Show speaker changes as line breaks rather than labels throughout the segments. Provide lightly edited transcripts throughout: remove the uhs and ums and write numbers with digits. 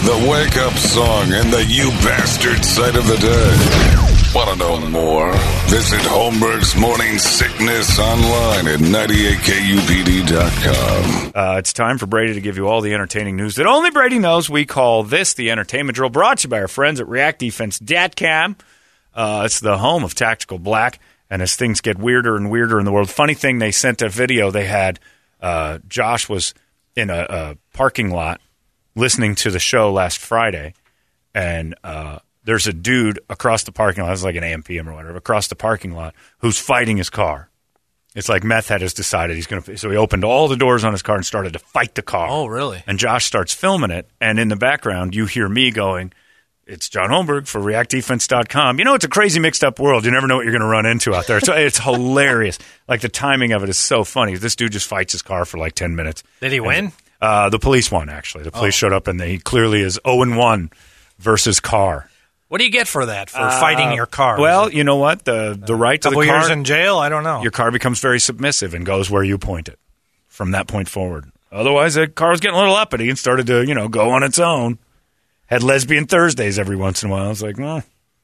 the wake-up song, and the you bastard sight of the day. Want to know more? Visit Holmberg's Morning Sickness online at 98kupd.com.
It's time for Brady to give you all the entertaining news that only Brady knows. We call this the Entertainment Drill, brought to you by our friends at ReactDefense.com. It's the home of Tactical Black, and as things get weirder and weirder in the world, funny thing, they sent a video. They had Josh was in a parking lot listening to the show last Friday, and there's a dude across the parking lot, it's like an AM/PM or whatever, across the parking lot, who's fighting his car. It's like meth head has decided he's going to. So he opened all the doors on his car and started to fight the car.
Oh, really?
And Josh starts filming it, and in the background, you hear me going, "It's John Holmberg for ReactDefense.com." You know, it's a crazy mixed-up world. You never know what you're going to run into out there. It's hilarious. Like, the timing of it is so funny. This dude just fights his car for like 10 minutes.
Did he win?
The police won, actually. The police showed up, and he clearly is 0-1 versus car.
What do you get for that, for fighting your car?
Well, you know what? The right to the car.
Couple years in jail? I don't know.
Your car becomes very submissive and goes where you point it from that point forward. Otherwise, the car was getting a little uppity and started to, go on its own. Had lesbian Thursdays every once in a while. I was like, well.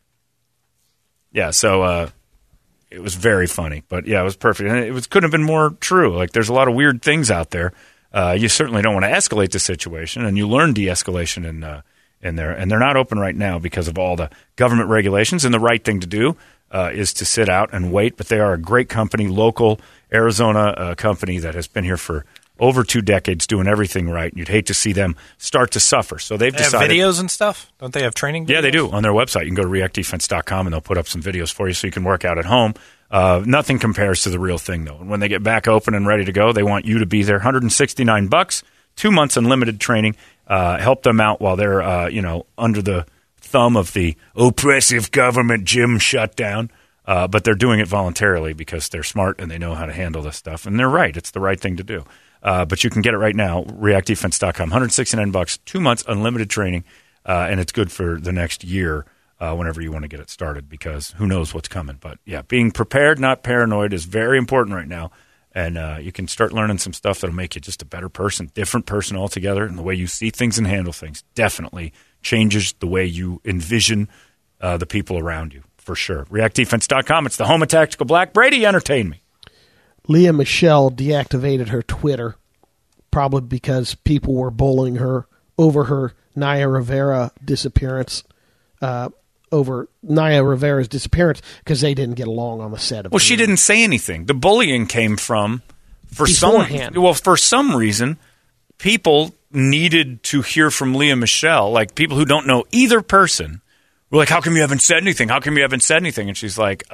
Yeah, so it was very funny. But, yeah, it was perfect. And it couldn't have been more true. Like, there's a lot of weird things out there. You certainly don't want to escalate the situation, and you learn de-escalation in there. And they're not open right now because of all the government regulations. And the right thing to do is to sit out and wait. But they are a great company, local Arizona company that has been here for over 2 decades doing everything right. You'd hate to see them start to suffer. So they've decided.
Have videos and stuff? Don't they have training videos?
Yeah, they do. On their website. You can go to reactdefense.com and they'll put up some videos for you so you can work out at home. Nothing compares to the real thing, though. And when they get back open and ready to go, they want you to be there. $169, 2 months unlimited training. Help them out while they're, under the thumb of the oppressive government gym shutdown. But they're doing it voluntarily because they're smart and they know how to handle this stuff. And they're right. It's the right thing to do. But you can get it right now, reactdefense.com. $169, 2 months unlimited training, and it's good for the next year whenever you want to get it started because who knows what's coming. But, yeah, being prepared, not paranoid, is very important right now. And you can start learning some stuff that'll make you just a better person, different person altogether. And the way you see things and handle things definitely changes the way you envision the people around you, for sure. ReactDefense.com. It's the home of Tactical Black. Brady, entertain me.
Lea Michele deactivated her Twitter, probably because people were bullying her over her Naya Rivera's disappearance because they didn't get along on the set of
Well, she didn't say anything. The bullying came from, for some reason, people needed to hear from Lea Michele, like people who don't know either person, were like, how come you haven't said anything? How come you haven't said anything? And she's like,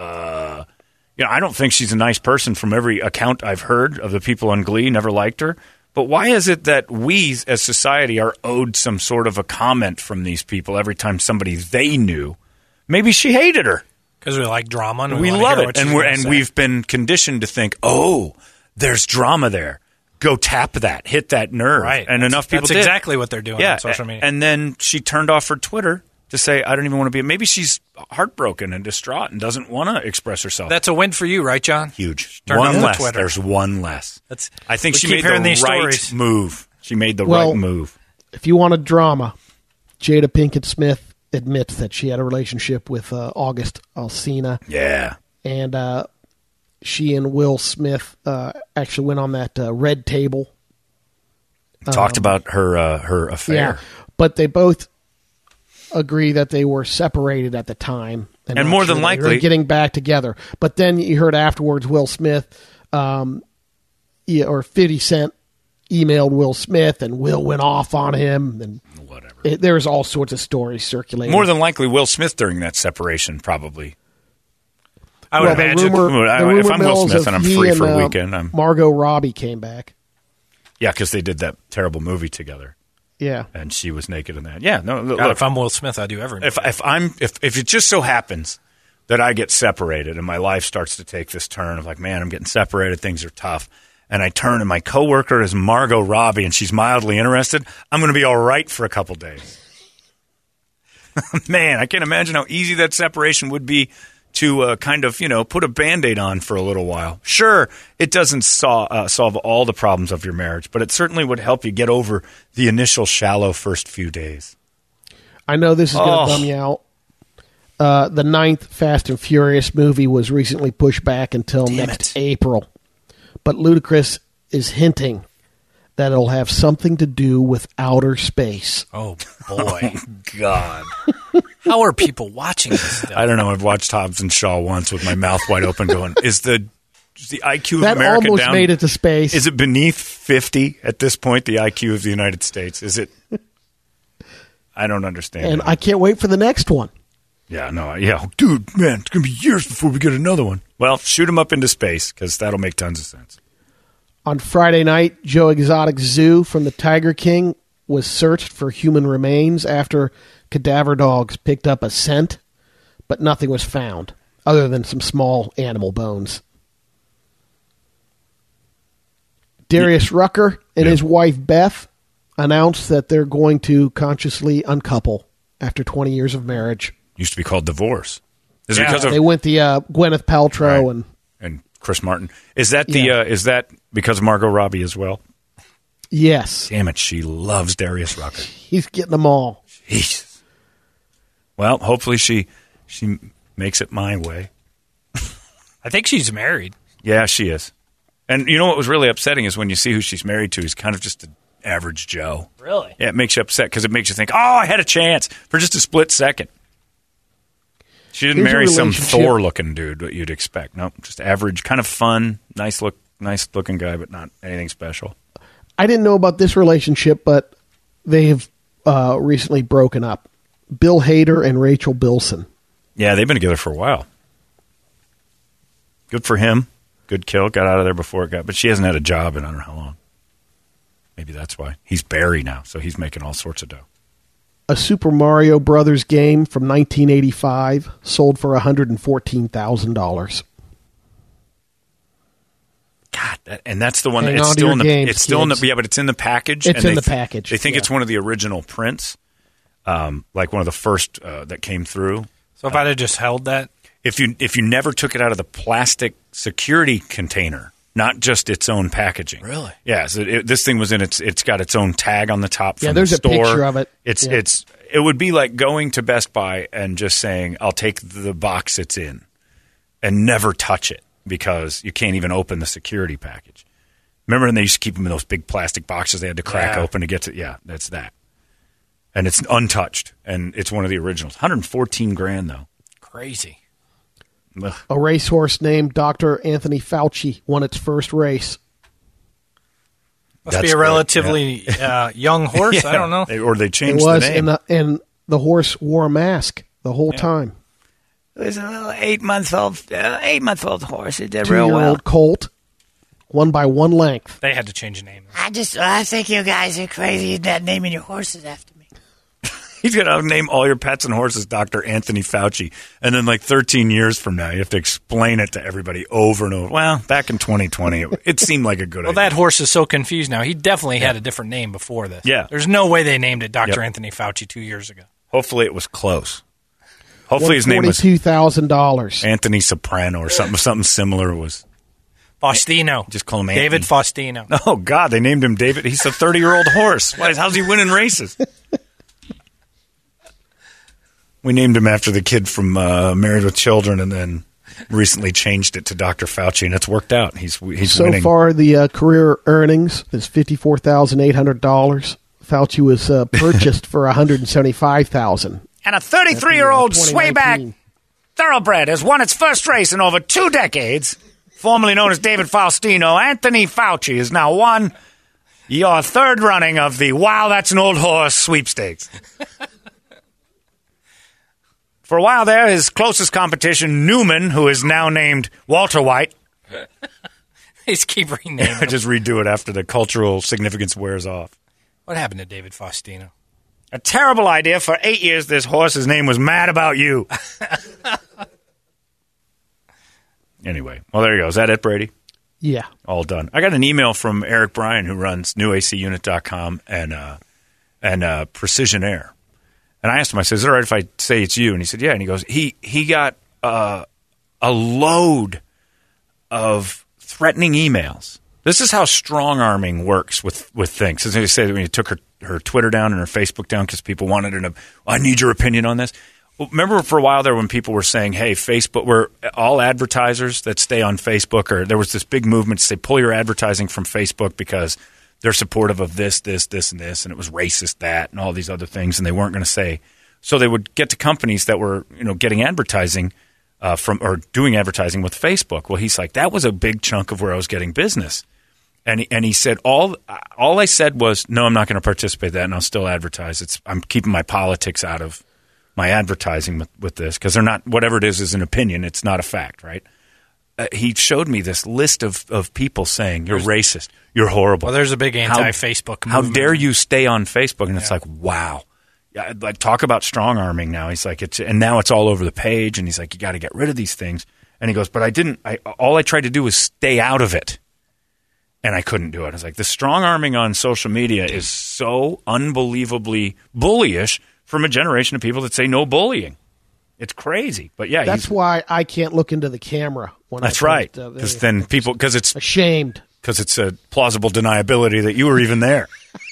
I don't think she's a nice person from every account I've heard of the people on Glee, never liked her. But why is it that we as society are owed some sort of a comment from these people every time somebody they knew? Maybe she hated her.
Because we like drama and
we love it. And we've been conditioned to think, oh, there's drama there. Go tap that, hit that nerve.
Right.
And enough people
That's exactly what they're doing on social media.
And then she turned off her Twitter to say, I don't even want to be. Maybe she's heartbroken and distraught and doesn't want to express herself.
That's a win for you, right, John?
Huge.
Turn
one
off
less.
Twitter.
There's one less. I think she made the right
stories.
move. She made the right move.
If you wanted drama, Jada Pinkett Smith admits that she had a relationship with August Alsina.
Yeah.
And she and Will Smith actually went on that Red Table.
Talked about her affair.
Yeah, but they both agree that they were separated at the time.
And more than likely
they were getting back together. But then you heard afterwards Will Smith or 50 Cent emailed Will Smith and Will went off on him. And
whatever.
There was all sorts of stories circulating.
More than likely Will Smith during that separation probably.
I would imagine.
If I'm Will Smith and I'm free for a weekend.
Margot Robbie came back.
Yeah, because they did that terrible movie together.
Yeah,
and she was naked in that. Yeah, no. Look,
if I'm Will Smith, I do everything.
If it just so happens that I get separated and my life starts to take this turn of like, man, I'm getting separated, things are tough, and I turn and my coworker is Margot Robbie and she's mildly interested, I'm going to be all right for a couple days. Man, I can't imagine how easy that separation would be to kind of, put a Band-Aid on for a little while. Sure, it doesn't solve all the problems of your marriage, but it certainly would help you get over the initial shallow first few days.
I know this is going to bum you out. The 9th Fast and Furious movie was recently pushed back until next April. But Ludacris is hinting that it'll have something to do with outer space.
Oh, boy.
God.
How are people watching this stuff?
I don't know. I've watched Hobbs and Shaw once with my mouth wide open going, is the IQ of
that
America
almost
down?
Made it to space.
Is it beneath 50 at this point, the IQ of the United States? Is it? I don't understand.
And I can't wait for the next one.
Yeah, no, yeah. Dude, man, it's going to be years before we get another one. Well, shoot them up into space because that'll make tons of sense.
On Friday night, Joe Exotic Zoo from the Tiger King was searched for human remains after cadaver dogs picked up a scent, but nothing was found other than some small animal bones. Darius Rucker and his wife Beth announced that they're going to consciously uncouple after 20 years of marriage.
Used to be called divorce. Is it because of
they went the Gwyneth Paltrow
and Chris Martin? Is that is that because of Margot Robbie as well?
Yes.
Damn it, she loves Darius Rucker.
He's getting them all.
Jesus. Well, hopefully she makes it my way.
I think she's married.
Yeah, she is. And you know what was really upsetting is when you see who she's married to, he's kind of just an average Joe.
Really?
Yeah, it makes you upset because it makes you think, oh, I had a chance for just a split second. She didn't marry some Thor-looking dude, what you'd expect. Nope, just average, kind of fun, nice-looking guy, but not anything special.
I didn't know about this relationship, but they have recently broken up. Bill Hader and Rachel Bilson.
Yeah, they've been together for a while. Good for him. Good kill. Got out of there before it got... But she hasn't had a job in I don't know how long. Maybe that's why. He's Barry now, so he's making all sorts of dough.
A Super Mario Brothers game from 1985 sold for $114,000.
God, and that's the one that it's still in the
games,
it's still in the but it's in the package.
It's in the package.
They think it's one of the original prints, like one of the first that came through.
So if I'd have just held that,
if you never took it out of the plastic security container, not just its own packaging.
Really?
Yeah. So this thing was in it's got its own tag on the top. From
there's
the store.
A picture of it.
It would be like going to Best Buy and just saying, "I'll take the box it's in," and never touch it because you can't even open the security package. Remember when they used to keep them in those big plastic boxes they had to crack open to get to? Yeah, that's that. And it's untouched, and it's one of the originals. $114,000 though.
Crazy.
Ugh.
A racehorse named Dr. Anthony Fauci won its first race.
Must be a relatively young horse. I don't know.
Or they changed the name.
And the horse wore a mask the whole time.
It was a little 8-month-old horse. It did
2-year-old
real well.
colt, won by one length.
They had to change the name.
I think you guys are crazy not naming your horses after me.
He's going to name all your pets and horses Dr. Anthony Fauci. And then like 13 years from now, you have to explain it to everybody over and over. Well, back in 2020, it seemed like a good idea.
Well, that horse is so confused now. He definitely had a different name before this.
Yeah.
There's no way they named it Dr. Anthony Fauci 2 years ago.
Hopefully it was close. Hopefully his name was
$42,000.
Anthony Soprano or something similar was.
Faustino.
Just call him Anthony.
David Faustino.
Oh, God, they named him David. He's a 30-year-old horse. How's he winning races? We named him after the kid from Married with Children and then recently changed it to Dr. Fauci, and it's worked out. He's
so
winning.
So far, the career earnings is $54,800. Fauci was purchased for $175,000.
And a 33-year-old swayback thoroughbred has won its first race in over 2 decades. Formerly known as David Faustino, Anthony Fauci has now won your third running of the Wow, That's an Old Horse sweepstakes. For a while there, his closest competition, Newman, who is now named Walter White.
He's keep renaming him.
Just redo it after the cultural significance wears off.
What happened to David Faustino?
A terrible idea. For 8 years, this horse's name was Mad About You.
Anyway, well, there you go. Is that it, Brady?
Yeah.
All done. I got an email from Eric Bryan, who runs newacunit.com and Precision Air. And I asked him, I said, is it all right if I say it's you? And he said, yeah. And he goes, he got a load of threatening emails. This is how strong-arming works with things. As they say, when you took her Twitter down and her Facebook down because people wanted I need your opinion on this. Well, remember for a while there when people were saying, hey, Facebook, we're all advertisers that stay on Facebook, or there was this big movement to say pull your advertising from Facebook because they're supportive of this, and this, and it was racist, that, and all these other things, and they weren't going to say. So they would get to companies that were, getting advertising or doing advertising with Facebook. Well, he's like, that was a big chunk of where I was getting business. And he said, all I said was, no, I'm not going to participate in that, and I'll still advertise. I'm keeping my politics out of my advertising with this, because they're not, whatever it is an opinion. It's not a fact, right? He showed me this list of people saying, you're racist, you're horrible.
Well, there's a big anti-Facebook movement.
How dare you stay on Facebook? And it's like, wow. Yeah, like, talk about strong-arming now. He's like, and now it's all over the page, and he's like, you got to get rid of these things. And he goes, but all I tried to do was stay out of it. And I couldn't do it. I was like, the strong-arming on social media is so unbelievably bullyish from a generation of people that say no bullying. It's crazy. But yeah,
that's why I can't look into the camera when
that's right. Because then people, because it's
ashamed.
Because it's a plausible deniability that you were even there.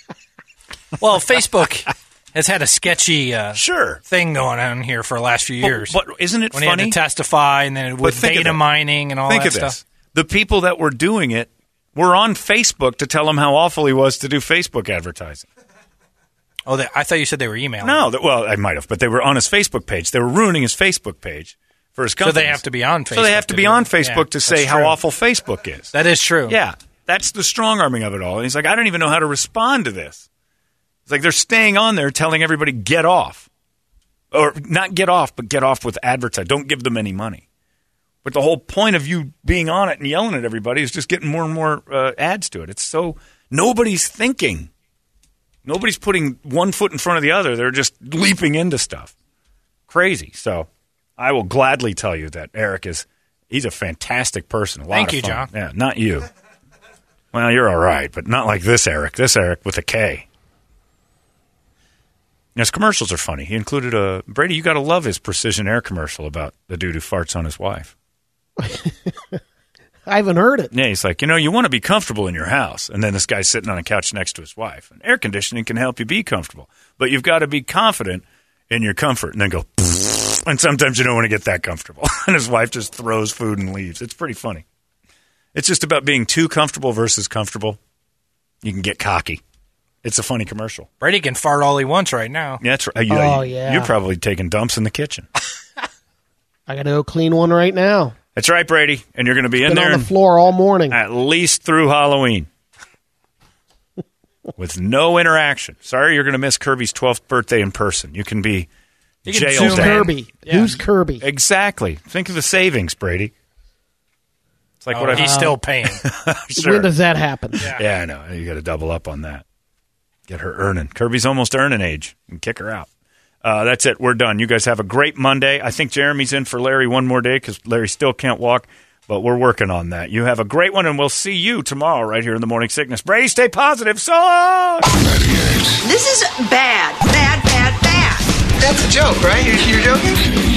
Well, Facebook has had a sketchy
sure
thing going on here for the last few years.
But isn't it
when
funny?
He had to testify, and then with data mining and all that stuff.
This. The people that were doing it were on Facebook to tell him how awful he was to do Facebook advertising.
Oh, I thought you said they were emailing.
No, well, I might have, but they were on his Facebook page. They were ruining his Facebook page for his company.
So they have to be on Facebook.
So they have to be on Facebook to say how awful Facebook is.
That is true.
Yeah, that's the strong-arming of it all. And he's like, I don't even know how to respond to this. It's like they're staying on there telling everybody get off. Or not get off, but get off with advertising. Don't give them any money. But the whole point of you being on it and yelling at everybody is just getting more and more ads to it. It's so nobody's thinking. Nobody's putting one foot in front of the other. They're just leaping into stuff. Crazy. So I will gladly tell you that Eric he's a fantastic person.
Thank you, John.
Yeah, not you. Well, you're all right, but not like this Eric. This Eric with a K. His commercials are funny. He included Brady, you got to love his Precision Air commercial about the dude who farts on his wife.
I haven't heard it.
Yeah, he's like, you want to be comfortable in your house. And then this guy's sitting on a couch next to his wife. And air conditioning can help you be comfortable. But you've got to be confident in your comfort. And then go, and sometimes you don't want to get that comfortable. And his wife just throws food and leaves. It's pretty funny. It's just about being too comfortable versus comfortable. You can get cocky. It's a funny commercial.
Brady can fart all he wants right now.
Yeah, that's right.
Yeah.
You're probably taking dumps in the kitchen.
I got to go clean one right now.
That's right, Brady. And you're going to be in there
on the floor all morning.
At least through Halloween. With no interaction. Sorry you're going to miss Kirby's 12th birthday in person. You can be jailed.
Who's Kirby? Yeah. Who's Kirby?
Exactly. Think of the savings, Brady. It's like what
he's still paying.
Sure.
When does that happen?
Yeah, I know. You got to double up on that. Get her earning. Kirby's almost earning age. And kick her out. That's it. We're done. You guys have a great Monday. I think Jeremy's in for Larry one more day because Larry still can't walk, but we're working on that. You have a great one, and we'll see you tomorrow right here in the Morning Sickness. Brady, stay positive. So long!
This is bad. Bad, bad, bad.
That's a joke, right? You're joking?